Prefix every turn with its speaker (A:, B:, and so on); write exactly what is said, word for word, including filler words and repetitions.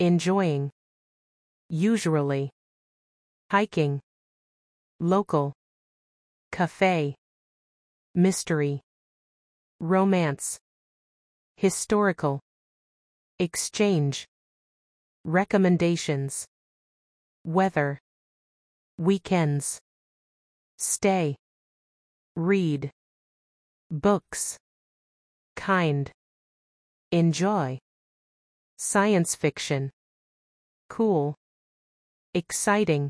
A: enjoying, usually, hiking, local, cafe, mystery, romance, historical, exchange, recommendations, weather, weekends, stay, read, books, kind, enjoy, science fiction, cool, exciting,